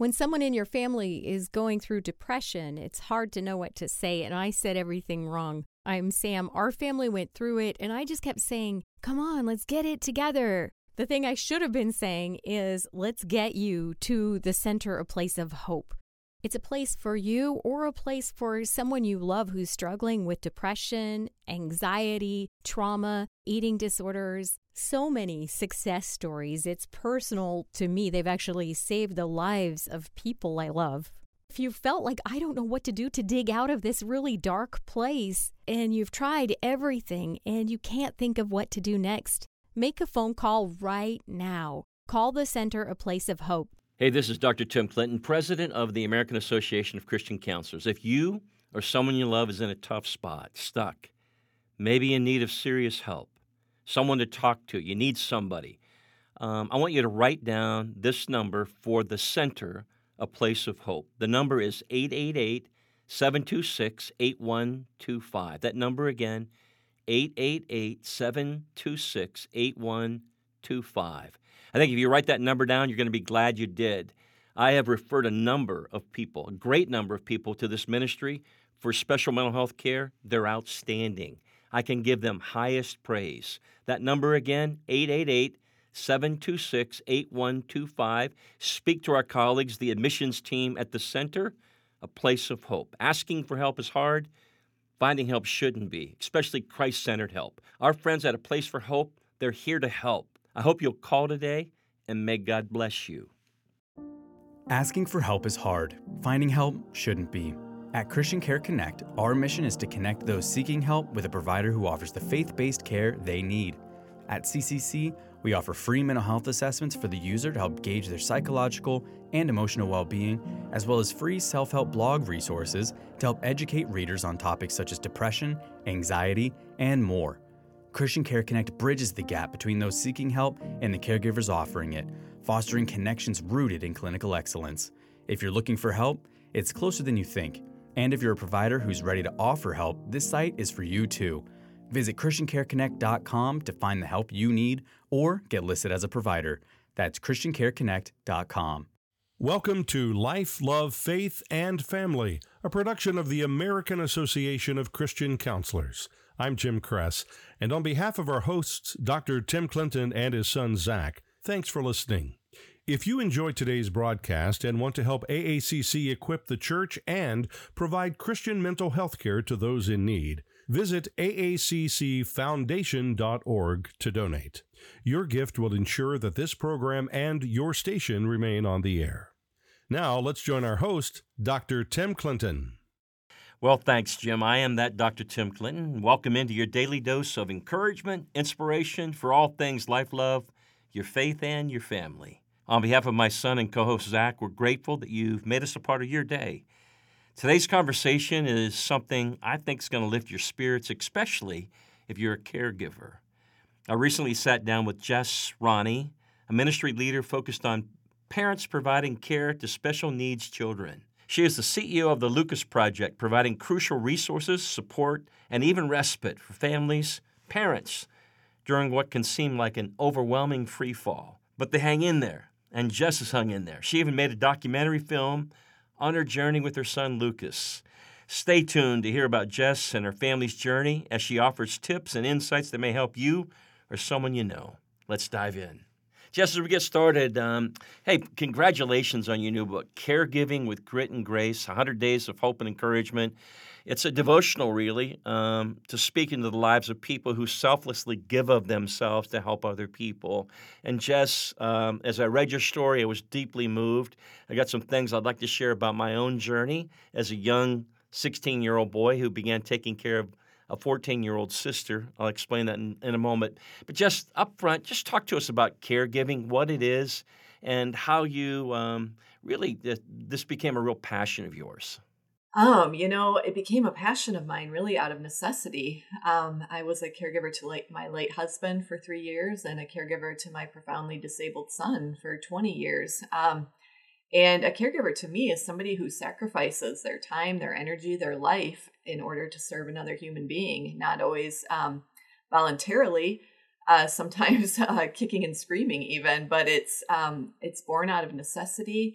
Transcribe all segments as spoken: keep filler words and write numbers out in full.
When someone in your family is going through depression, it's hard to know what to say, and I said everything wrong. I'm Sam. Our family went through it, and I just kept saying, come on, let's get it together. The thing I should have been saying is, let's get you to the center, a place of hope. It's a place for you or a place for someone you love who's struggling with depression, anxiety, trauma, eating disorders. So many success stories. It's personal to me. They've actually saved the lives of people I love. If you felt like, I don't know what to do to dig out of this really dark place, and you've tried everything and you can't think of what to do next, make a phone call right now. Call the center, a place of hope. Hey, this is Doctor Tim Clinton, president of the American Association of Christian Counselors. If you or someone you love is in a tough spot, stuck, maybe in need of serious help, someone to talk to, you need somebody, um, I want you to write down this number for the center, a place of hope. The number is eight eight eight, seven two six, eight one two five. That number again, eight eight eight, seven two six, eight one two five. I think if you write that number down, you're going to be glad you did. I have referred a number of people, a great number of people, to this ministry for special mental health care. They're outstanding. I can give them highest praise. That number again, eight eight eight, seven two six, eight one two five. Speak to our colleagues, the admissions team at the center, a place of hope. Asking for help is hard. Finding help shouldn't be, especially Christ-centered help. Our friends at A Place for Hope, they're here to help. I hope you'll call today, and may God bless you. Asking for help is hard. Finding help shouldn't be. At Christian Care Connect, our mission is to connect those seeking help with a provider who offers the faith-based care they need. At C C C, we offer free mental health assessments for the user to help gauge their psychological and emotional well-being, as well as free self-help blog resources to help educate readers on topics such as depression, anxiety, and more. Christian Care Connect bridges the gap between those seeking help and the caregivers offering it, fostering connections rooted in clinical excellence. If you're looking for help, it's closer than you think. And if you're a provider who's ready to offer help, this site is for you too. Visit christian care connect dot com to find the help you need or get listed as a provider. That's christian care connect dot com. Welcome to Life, Love, Faith, and Family, a production of the American Association of Christian Counselors. I'm Jim Kress, and on behalf of our hosts, Doctor Tim Clinton and his son Zach, thanks for listening. If you enjoyed today's broadcast and want to help A A C C equip the church and provide Christian mental health care to those in need, visit A A C C foundation dot org to donate. Your gift will ensure that this program and your station remain on the air. Now, let's join our host, Doctor Tim Clinton. Well, thanks, Jim. I am that Doctor Tim Clinton. Welcome into your daily dose of encouragement, inspiration for all things life, love, your faith, and your family. On behalf of my son and co-host Zach, we're grateful that you've made us a part of your day. Today's conversation is something I think is going to lift your spirits, especially if you're a caregiver. I recently sat down with Jess Ronnie, a ministry leader focused on parents providing care to special needs children. She is the C E O of the Lucas Project, providing crucial resources, support, and even respite for families, parents, during what can seem like an overwhelming free fall. But they hang in there, and Jess has hung in there. She even made a documentary film on her journey with her son, Lucas. Stay tuned to hear about Jess and her family's journey as she offers tips and insights that may help you or someone you know. Let's dive in. Jess, as we get started, um, hey, congratulations on your new book, Caregiving with Grit and Grace, one hundred Days of Hope and Encouragement. It's a devotional, really, um, to speak into the lives of people who selflessly give of themselves to help other people. And Jess, um, as I read your story, I was deeply moved. I got some things I'd like to share about my own journey as a young sixteen-year-old boy who began taking care of a fourteen-year-old sister. I'll explain that in, in a moment. But just up front, just talk to us about caregiving, what it is, and how you um, really, this became a real passion of yours. Um, you know, it became a passion of mine really out of necessity. Um, I was a caregiver to like my late husband for three years and a caregiver to my profoundly disabled son for twenty years. Um, and a caregiver to me is somebody who sacrifices their time, their energy, their life in order to serve another human being, not always um, voluntarily, uh, sometimes uh, kicking and screaming even, but it's um, it's born out of necessity.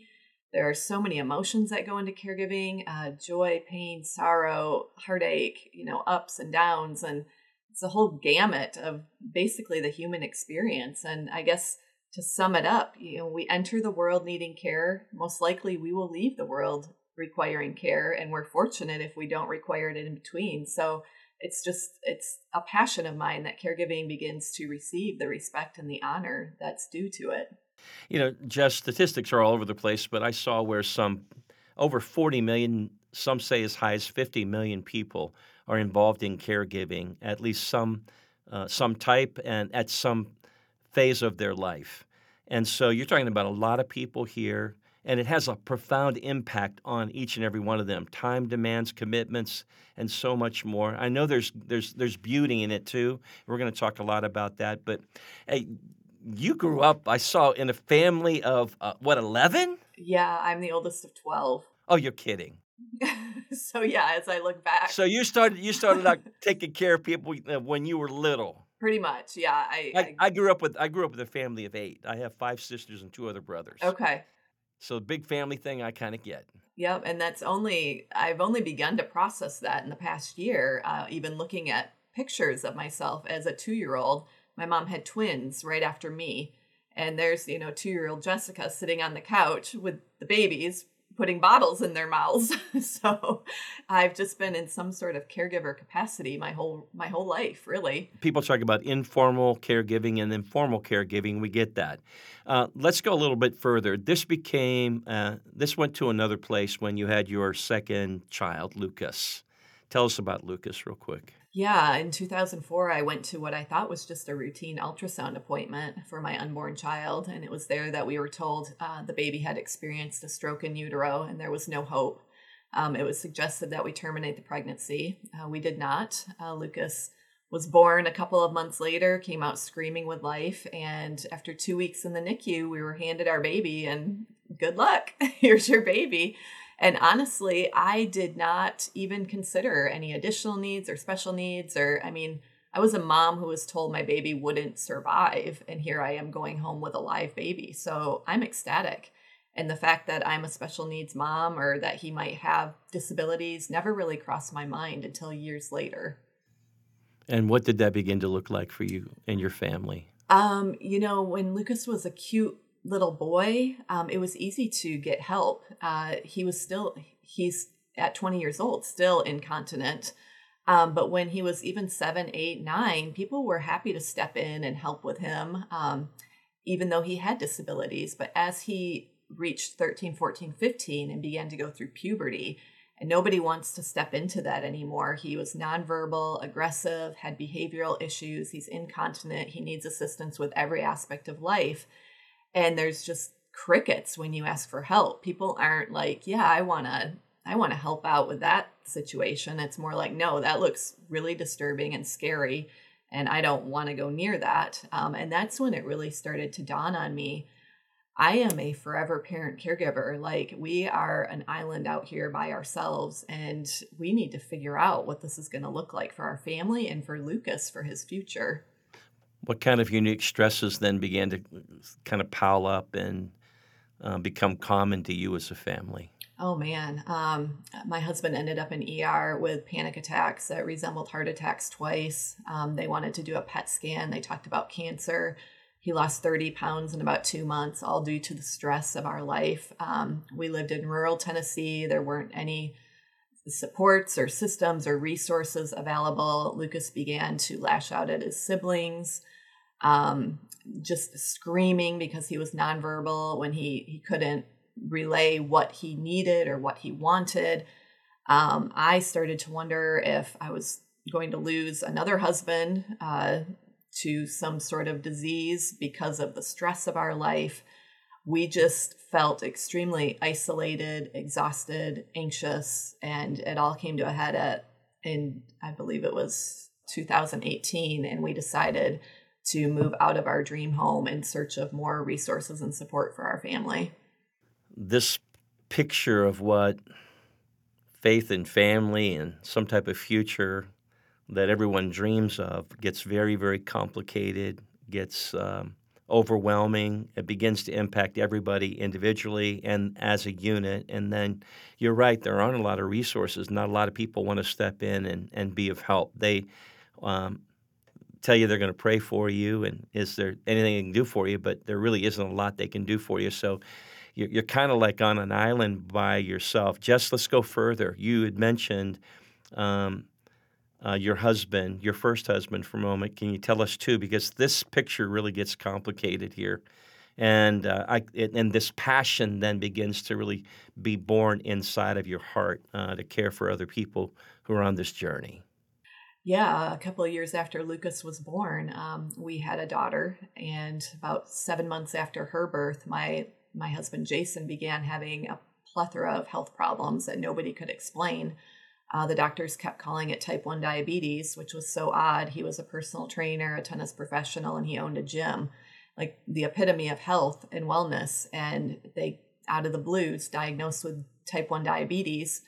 There are so many emotions that go into caregiving, uh, joy, pain, sorrow, heartache, you know, ups and downs. And it's a whole gamut of basically the human experience. And I guess to sum it up, you know, we enter the world needing care. Most likely we will leave the world requiring care. And we're fortunate if we don't require it in between. So it's just, it's a passion of mine that caregiving begins to receive the respect and the honor that's due to it. You know, Jess, statistics are all over the place, but I saw where some over forty million, some say as high as fifty million people are involved in caregiving, at least some uh, some type and at some phase of their life. And so you're talking about a lot of people here, and it has a profound impact on each and every one of them. Time demands, commitments, and so much more. I know there's there's there's beauty in it too. We're going to talk a lot about that, but hey, you grew up, I saw, in a family of, uh, what, eleven? Yeah, I'm the oldest of twelve. Oh, you're kidding. So yeah, as I look back. So you started you started out taking care of people uh, when you were little. Pretty much, yeah. I, I, I I grew up with I grew up with a family of eight. I have five sisters and two other brothers. Okay. So big family thing I kind of get. Yep, and that's only I've only begun to process that in the past year. Uh, even looking at pictures of myself as a two-year-old. My mom had twins right after me. And there's, you know, two-year-old Jessica sitting on the couch with the babies, putting bottles in their mouths. So I've just been in some sort of caregiver capacity my whole my whole life, really. People talk about informal caregiving and then formal caregiving. We get that. Uh, let's go a little bit further. This became, uh, this went to another place when you had your second child, Lucas. Tell us about Lucas real quick. Yeah, in two thousand four, I went to what I thought was just a routine ultrasound appointment for my unborn child. And it was there that we were told uh, the baby had experienced a stroke in utero and there was no hope. Um, it was suggested that we terminate the pregnancy. Uh, we did not. Uh, Lucas was born a couple of months later, came out screaming with life. And after two weeks in the N I C U, we were handed our baby and good luck. Here's your baby. And honestly, I did not even consider any additional needs or special needs. Or, I mean, I was a mom who was told my baby wouldn't survive. And here I am going home with a live baby. So I'm ecstatic. And the fact that I'm a special needs mom or that he might have disabilities never really crossed my mind until years later. And what did that begin to look like for you and your family? Um, you know, when Lucas was a cute little boy, um, it was easy to get help. Uh, he was still, he's at twenty years old, still incontinent. Um, but when he was even seven, eight, nine, people were happy to step in and help with him, um, even though he had disabilities. But as he reached thirteen, fourteen, fifteen and began to go through puberty, and nobody wants to step into that anymore. He was nonverbal, aggressive, had behavioral issues. He's incontinent. He needs assistance with every aspect of life. And there's just crickets when you ask for help. People aren't like, yeah, I want to I want to help out with that situation. It's more like, no, that looks really disturbing and scary, and I don't want to go near that. Um, and that's when it really started to dawn on me. I am a forever parent caregiver. Like, we are an island out here by ourselves, and we need to figure out what this is going to look like for our family and for Lucas for his future. What kind of unique stresses then began to kind of pile up and uh, become common to you as a family? Oh, man. Um, my husband ended up in E R with panic attacks that resembled heart attacks twice. Um, they wanted to do a P E T scan. They talked about cancer. He lost thirty pounds in about two months, all due to the stress of our life. Um, we lived in rural Tennessee. There weren't any supports or systems or resources available. Lucas began to lash out at his siblings, um, just screaming because he was nonverbal when he, he couldn't relay what he needed or what he wanted. Um, I started to wonder if I was going to lose another husband uh, to some sort of disease because of the stress of our life. We just felt extremely isolated, exhausted, anxious, and it all came to a head at, in, I believe it was two thousand eighteen, and we decided to move out of our dream home in search of more resources and support for our family. This picture of what faith and family and some type of future that everyone dreams of gets very, very complicated, gets um, overwhelming. It begins to impact everybody individually and as a unit. And then you're right, there aren't a lot of resources. Not a lot of people want to step in and, and be of help. They um, tell you they're going to pray for you and is there anything they can do for you, but there really isn't a lot they can do for you. So you're, you're kind of like on an island by yourself. Jess, let's go further. You had mentioned um, uh, your husband, your first husband for a moment. Can you tell us too? Because this picture really gets complicated here. And uh, I, it, and this passion then begins to really be born inside of your heart uh, to care for other people who are on this journey. Yeah, a couple of years after Lucas was born, um, we had a daughter, and about seven months after her birth, my my husband Jason began having a plethora of health problems that nobody could explain. Uh, the doctors kept calling it type one diabetes, which was so odd. He was a personal trainer, a tennis professional, and he owned a gym, like the epitome of health and wellness. And they, out of the blues, diagnosed with type one diabetes.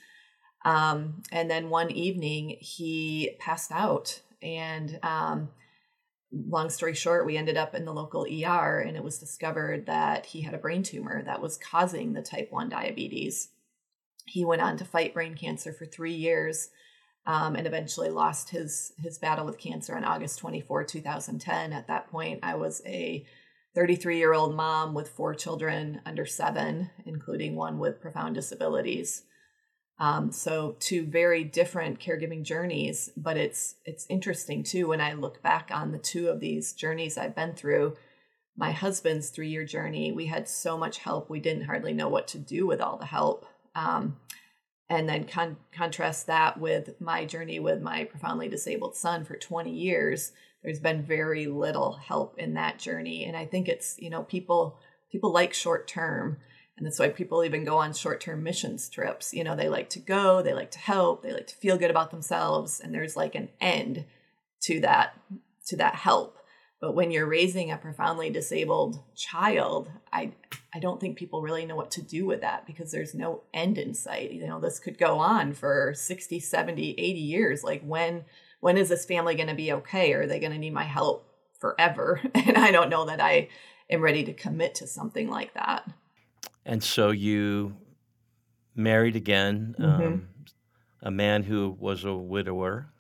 Um, and then one evening he passed out, and um, long story short, we ended up in the local E R, and it was discovered that he had a brain tumor that was causing the type one diabetes. He went on to fight brain cancer for three years um, and eventually lost his, his battle with cancer on August twenty-fourth, twenty ten. At that point, I was a thirty-three-year-old mom with four children under seven, including one with profound disabilities. Um, so two very different caregiving journeys, but it's it's interesting too when I look back on the two of these journeys I've been through. My husband's three-year journey, we had so much help, we didn't hardly know what to do with all the help. Um, and then con- contrast that with my journey with my profoundly disabled son for twenty years. There's been very little help in that journey, and I think it's, you know, people people like short term. And that's why people even go on short-term missions trips. You know, they like to go, they like to help, they like to feel good about themselves. And there's like an end to that, to that help. But when you're raising a profoundly disabled child, I, I don't think people really know what to do with that because there's no end in sight. You know, this could go on for sixty, seventy, eighty years. Like when, when is this family going to be okay? Are they going to need my help forever? And I don't know that I am ready to commit to something like that. And so you married again, Mm-hmm. um, a man who was a widower,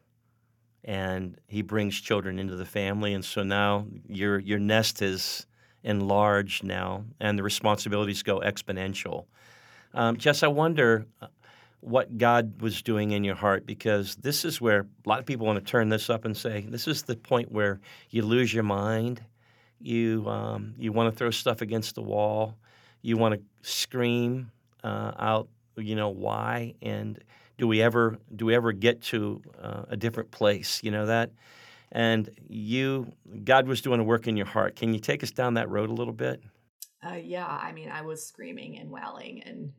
and he brings children into the family. And so now your your nest is enlarged now, and the responsibilities go exponential. Um, Jess, I wonder what God was doing in your heart, because this is where a lot of people want to turn this up and say, this is the point where you lose your mind. You um, you want to throw stuff against the wall. You want to scream uh, out, you know, why? And do we ever do we ever get to uh, a different place? You know that? And you, God was doing a work in your heart. Can you take us down that road a little bit? Uh, yeah, I mean, I was screaming and wailing and,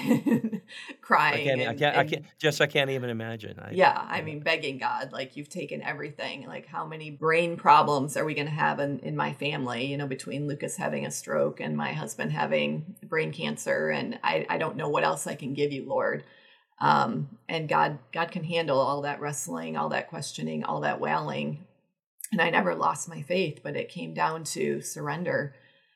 and crying. I can't, and, I can't, and, I can't, Jess, I can't even imagine. I, yeah, I mean, begging God, like, you've taken everything. Like, how many brain problems are we going to have in, in my family, you know, between Lucas having a stroke and my husband having brain cancer? And I, I don't know what else I can give you, Lord. Um, and God, God can handle all that wrestling, all that questioning, all that wailing. And I never lost my faith, but it came down to surrender.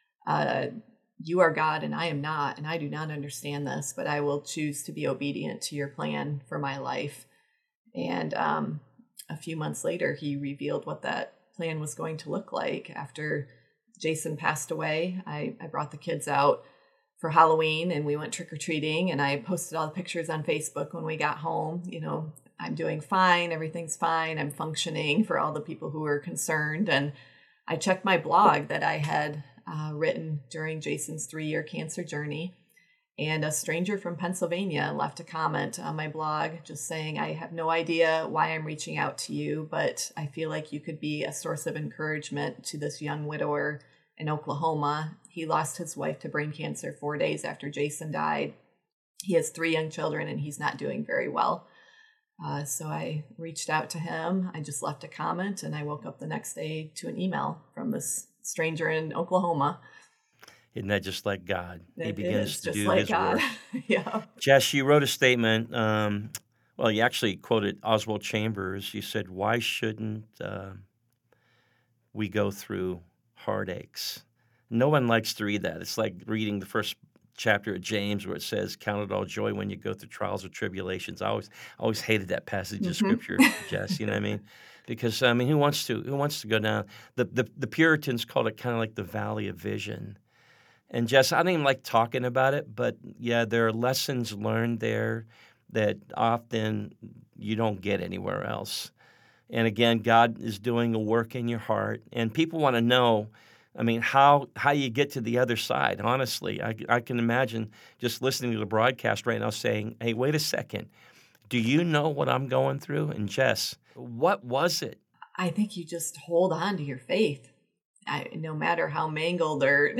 Uh, you are God and I am not, and I do not understand this, but I will choose to be obedient to your plan for my life. And um, a few months later, he revealed what that plan was going to look like. After Jason passed away, I, I brought the kids out for Halloween and we went trick-or-treating, and I posted all the pictures on Facebook when we got home. You know, I'm doing fine, everything's fine, I'm functioning, for all the people who were concerned. And I checked my blog that I had Uh, written during Jason's three-year cancer journey. And a stranger from Pennsylvania left a comment on my blog just saying, I have no idea why I'm reaching out to you, but I feel like you could be a source of encouragement to this young widower in Oklahoma. He lost his wife to brain cancer four days after Jason died. He has three young children and he's not doing very well. Uh, so I reached out to him. I just left a comment, and I woke up the next day to an email from this stranger in Oklahoma. Isn't that just like God? It he begins is to just do like his God. work. Yeah. Jess, you wrote a statement. Um, well, you actually quoted Oswald Chambers. You said, why shouldn't uh, we go through heartaches? No one likes to read that. It's like reading the first chapter of James where it says, count it all joy when you go through trials or tribulations. I always always hated that passage of Mm-hmm. Scripture, Jess, you know what I mean? Because, I mean, who wants to who wants to go down? The, the, the Puritans called it kind of like the valley of vision. And, Jess, I don't even like talking about it, but, yeah, there are lessons learned there that often you don't get anywhere else. And, again, God is doing a work in your heart, and people want to know, I mean, how how you get to the other side, honestly. I, I can imagine just listening to the broadcast right now saying, hey, wait a second. Do you know what I'm going through? And Jess, what was it? I think you just hold on to your faith. I, no matter how mangled or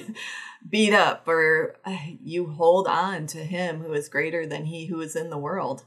beat up, or uh, you hold on to him who is greater than he who is in the world.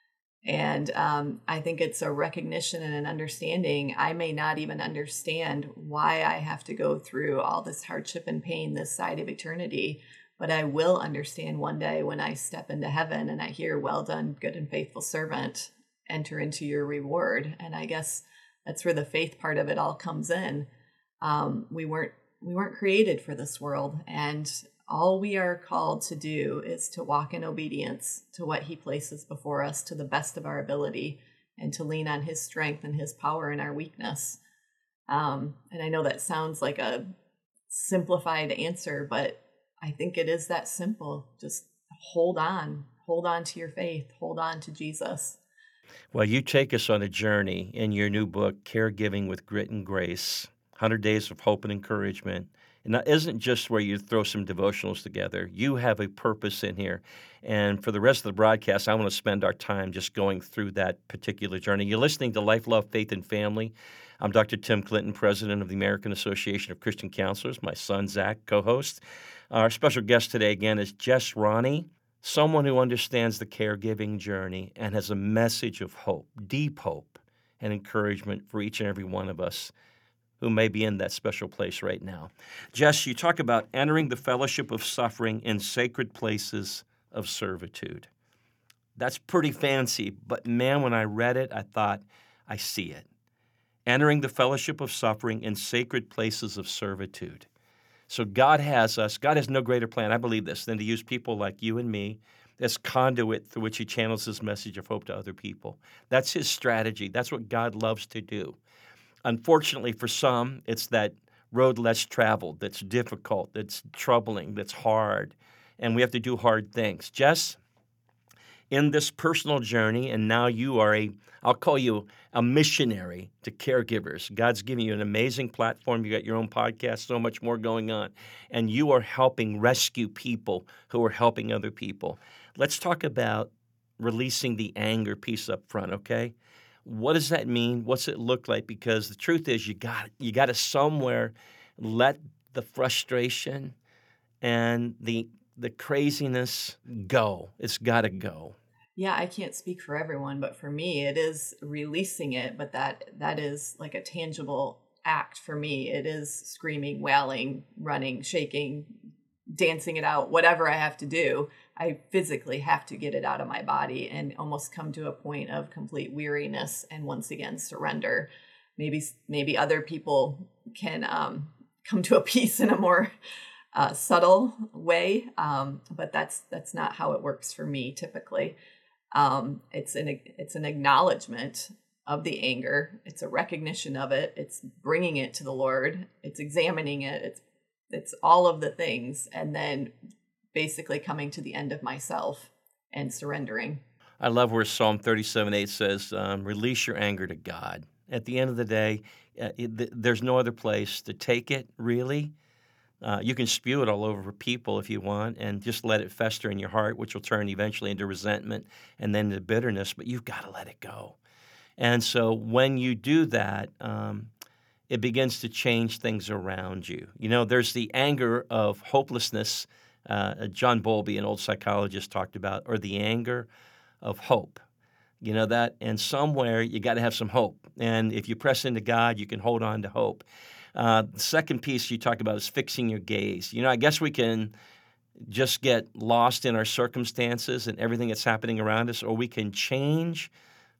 And um, I think it's a recognition and an understanding. I may not even understand why I have to go through all this hardship and pain this side of eternity, but I will understand one day when I step into heaven and I hear, well done, good and faithful servant, enter into your reward. And I guess that's where the faith part of it all comes in. Um, we weren't we weren't created for this world, and all we are called to do is to walk in obedience to what he places before us to the best of our ability, and to lean on his strength and his power in our weakness. Um, and I know that sounds like a simplified answer, but I think it is that simple. Just hold on, hold on to your faith, hold on to Jesus. Well, you take us on a journey in your new book, Caregiving with Grit and Grace, one hundred Days of Hope and Encouragement. And that isn't just where you throw some devotionals together. You have a purpose in here. And for the rest of the broadcast, I want to spend our time just going through that particular journey. You're listening to Life, Love, Faith, and Family. I'm Doctor Tim Clinton, president of the American Association of Christian Counselors. My son, Zach, co-host. Our special guest today, again, is Jess Roney, someone who understands the caregiving journey and has a message of hope, deep hope, and encouragement for each and every one of us who may be in that special place right now. Jess, you talk about entering the fellowship of suffering in sacred places of servitude. That's pretty fancy, but man, when I read it, I thought, I see it. Entering the fellowship of suffering in sacred places of servitude. So God has us, God has no greater plan, I believe this, than to use people like you and me as conduit through which he channels his message of hope to other people. That's his strategy. That's what God loves to do. Unfortunately for some, it's that road less traveled, that's difficult, that's troubling, that's hard, and we have to do hard things. Jess, in this personal journey, and now you are a, I'll call you a missionary to caregivers. God's giving you an amazing platform. You got your own podcast, so much more going on, and you are helping rescue people who are helping other people. Let's talk about releasing the anger piece up front, okay? What does that mean? What's it look like? Because the truth is, you got you got to somewhere let the frustration and the the craziness go. It's got to go. Yeah, I can't speak for everyone, but for me, it is releasing it. But that that is like a tangible act for me. It is screaming, wailing, running, shaking, dancing it out, whatever I have to do. I physically have to get it out of my body and almost come to a point of complete weariness and once again surrender. Maybe maybe other people can um, come to a peace in a more uh, subtle way, um, but that's that's not how it works for me typically. Um, it's an it's an acknowledgement of the anger. It's a recognition of it. It's bringing it to the Lord. It's examining it. It's it's all of the things, and then basically coming to the end of myself and surrendering. I love where Psalm thirty-seven eight says, um, release your anger to God. At the end of the day, uh, it, th- there's no other place to take it, really. Uh, you can spew it all over people if you want and just let it fester in your heart, which will turn eventually into resentment and then into bitterness, but you've got to let it go. And so when you do that, um, it begins to change things around you. You know, there's the anger of hopelessness, uh, John Bowlby, an old psychologist, talked about, or the anger of hope. You know that? And somewhere you got to have some hope. And if you press into God, you can hold on to hope. Uh, the second piece you talk about is fixing your gaze. You know, I guess we can just get lost in our circumstances and everything that's happening around us, or we can change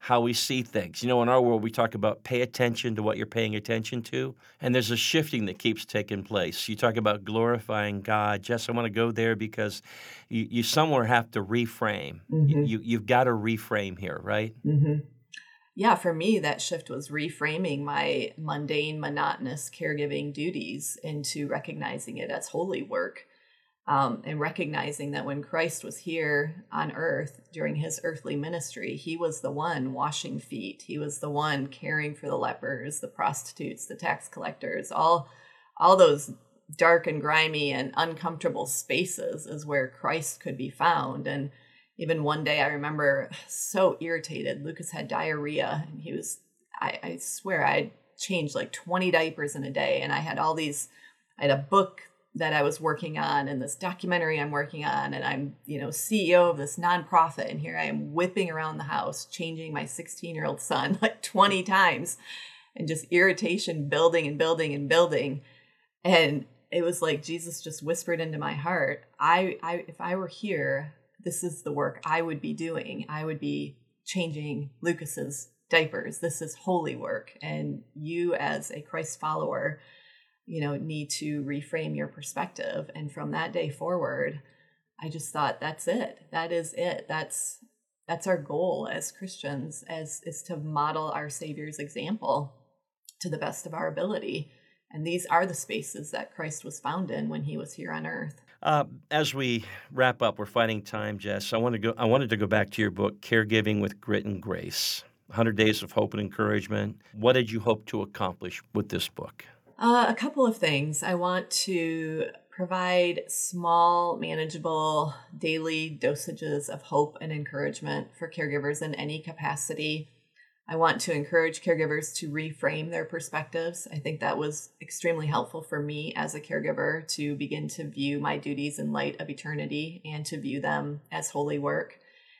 how we see things. You know, in our world, we talk about pay attention to what you're paying attention to, and there's a shifting that keeps taking place. You talk about glorifying God. Jess, I want to go there because you, you somewhere have to reframe. Mm-hmm. You, you, you've got to reframe here, right? Mm-hmm. Yeah, for me, that shift was reframing my mundane, monotonous caregiving duties into recognizing it as holy work. Um, and recognizing that when Christ was here on earth during his earthly ministry, he was the one washing feet. He was the one caring for the lepers, the prostitutes, the tax collectors, all, all those dark and grimy and uncomfortable spaces is where Christ could be found. And even one day I remember so irritated. Lucas had diarrhea and he was, I, I swear I'd changed like twenty diapers in a day. And I had all these, I had a book that I was working on and this documentary I'm working on, and I'm, you know, C E O of this nonprofit, and here I am whipping around the house, changing my sixteen-year-old son like twenty times, and just irritation building and building and building. And it was like Jesus just whispered into my heart, I, I if I were here, this is the work I would be doing. I would be changing Lucas's diapers. This is holy work. And you as a Christ follower, you know, need to reframe your perspective. And from that day forward, I just thought, that's it. That is it. That's, that's our goal as Christians, as is to model our Savior's example to the best of our ability. And these are the spaces that Christ was found in when he was here on earth. Uh, as we wrap up, we're fighting time, Jess. I want to go. I wanted to go back to your book, Caregiving with Grit and Grace, one hundred Days of Hope and Encouragement. What did you hope to accomplish with this book? Uh, a couple of things. I want to provide small, manageable, daily dosages of hope and encouragement for caregivers in any capacity. I want to encourage caregivers to reframe their perspectives. I think that was extremely helpful for me as a caregiver to begin to view my duties in light of eternity and to view them as holy work.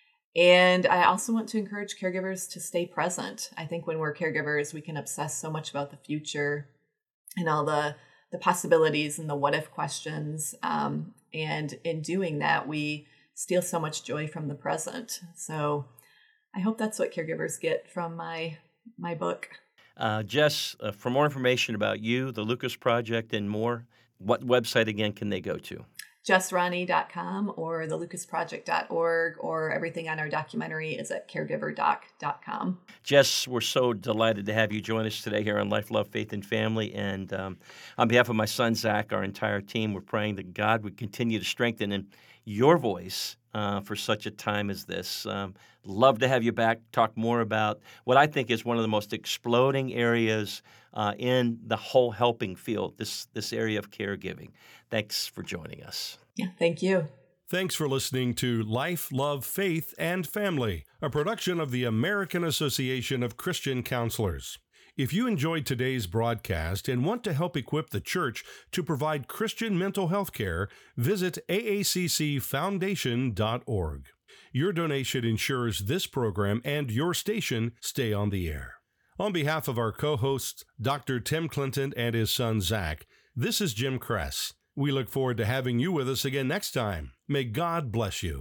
And I also want to encourage caregivers to stay present. I think when we're caregivers, we can obsess so much about the future and all the, the possibilities and the what if questions. Um, and in doing that, we steal so much joy from the present. So I hope that's what caregivers get from my my book. Uh, Jess, uh, for more information about you, the Lucas Project, and more, what website again can they go to? jess ronnie dot com or the lucas project dot org, or everything on our documentary is at caregiver doc dot com. Jess, we're so delighted to have you join us today here on Life, Love, Faith, and Family. And um, on behalf of my son, Zach, our entire team, we're praying that God would continue to strengthen in your voice uh, for such a time as this. Um, love to have you back, talk more about what I think is one of the most exploding areas uh, in the whole helping field, this, this area of caregiving. Thanks for joining us. Yeah, thank you. Thanks for listening to Life, Love, Faith, and Family, a production of the American Association of Christian Counselors. If you enjoyed today's broadcast and want to help equip the church to provide Christian mental health care, visit A A C C foundation dot org. Your donation ensures this program and your station stay on the air. On behalf of our co-hosts, Doctor Tim Clinton and his son Zach, this is Jim Kress. We look forward to having you with us again next time. May God bless you.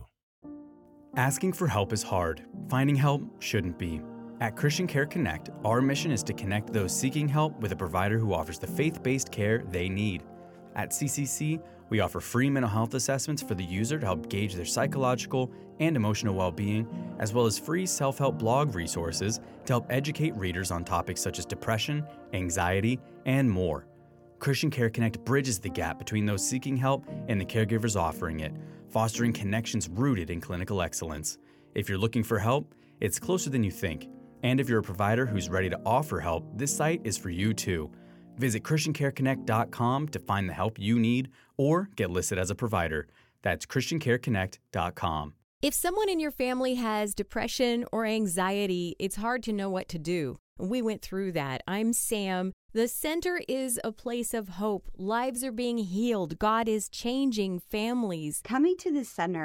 Asking for help is hard. Finding help shouldn't be. At Christian Care Connect, our mission is to connect those seeking help with a provider who offers the faith-based care they need. At C C C, we offer free mental health assessments for the user to help gauge their psychological and emotional well-being, as well as free self-help blog resources to help educate readers on topics such as depression, anxiety, and more. Christian Care Connect bridges the gap between those seeking help and the caregivers offering it, fostering connections rooted in clinical excellence. If you're looking for help, it's closer than you think. And if you're a provider who's ready to offer help, this site is for you too. Visit christian care connect dot com to find the help you need or get listed as a provider. That's christian care connect dot com. If someone in your family has depression or anxiety, it's hard to know what to do. We went through that. I'm Sam. The center is a place of hope. Lives are being healed. God is changing families. Coming to the center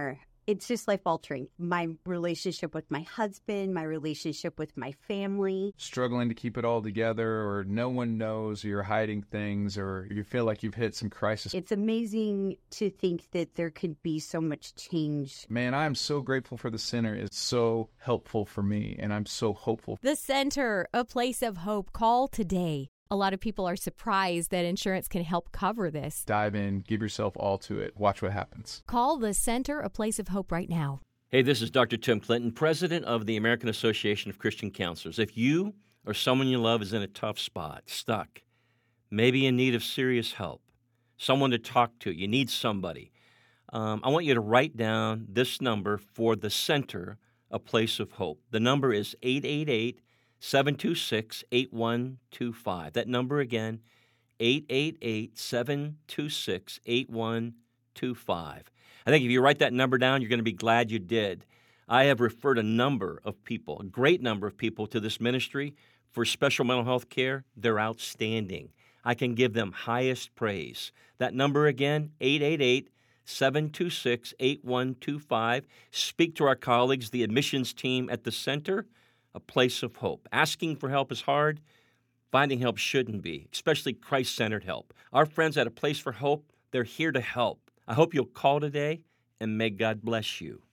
it's just life altering. My relationship with my husband, my relationship with my family. Struggling to keep it all together, or no one knows, or you're hiding things, or you feel like you've hit some crisis. It's amazing to think that there could be so much change. Man, I'm so grateful for the center. It's so helpful for me, and I'm so hopeful. The Center, a place of hope. Call today. A lot of people are surprised that insurance can help cover this. Dive in, give yourself all to it. Watch what happens. Call the Center, a place of hope right now. Hey, this is Doctor Tim Clinton, president of the American Association of Christian Counselors. If you or someone you love is in a tough spot, stuck, maybe in need of serious help, someone to talk to, you need somebody, um, I want you to write down this number for the Center, a place of hope. The number is eight eight eight, seven two six, eight one two five. That number again, eight eight eight, seven two six, eight one two five. I think if you write that number down, you're going to be glad you did. I have referred a number of people, a great number of people, to this ministry for special mental health care. They're outstanding. I can give them highest praise. That number again, eight eight eight, seven two six, eight one two five. Speak to our colleagues, the admissions team at the Center, a place of hope. Asking for help is hard. Finding help shouldn't be, especially Christ-centered help. Our friends at A Place for Hope, they're here to help. I hope you'll call today, and may God bless you.